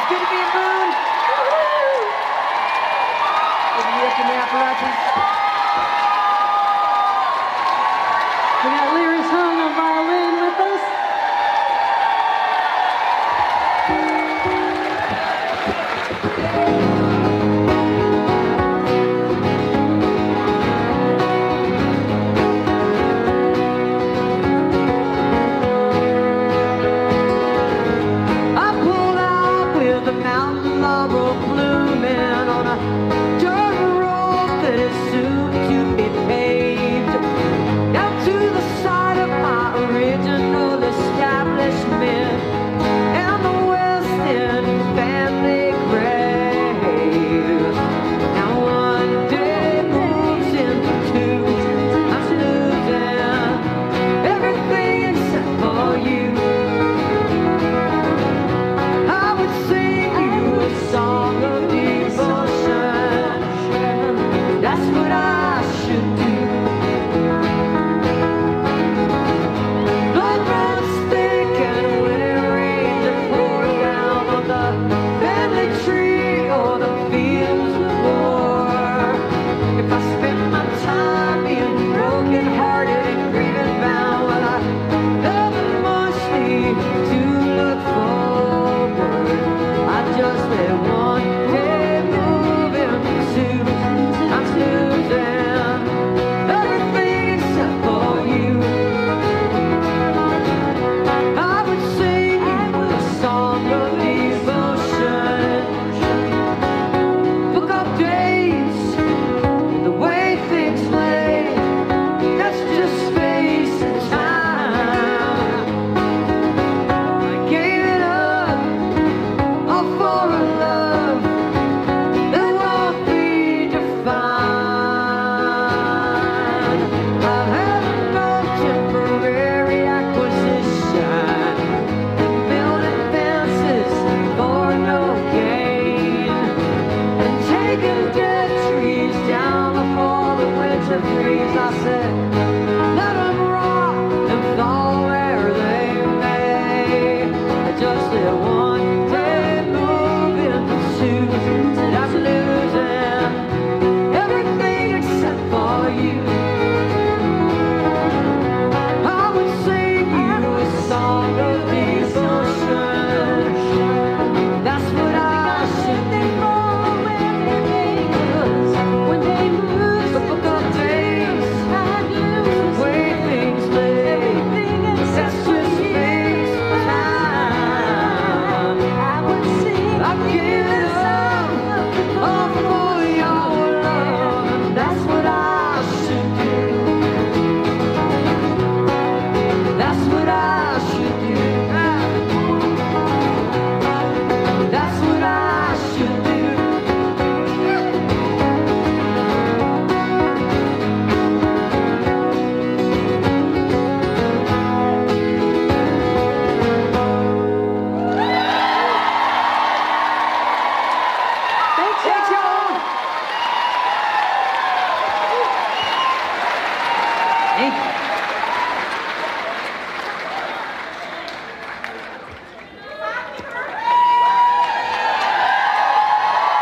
It's good to be in Boone. Woo-hoo. Good to be up in the Appalachians. We got Lyris Hung on violin with us. The mountain laurel blooming on a dirt road that is soon to be paved down to the side of my original establishment and the West End family grave. Now one day moves into two. I'm losing everything except for you. Song of devotion, that's what I should do. Blood runs thick and when it rains it pours down on the family tree or the fields of war. If I spend my time being broken hearted and grieving bound, well I never mostly to look forward. I just let one day move into I'm losing everything except for you. I would sing you a song of devotion, book of days, the way things lay, that's just space and time. I gave it up all for a love that won't be defined. I've had no temporary acquisition, building fences for no gain, and taking dead trees down before the winter freeze. I said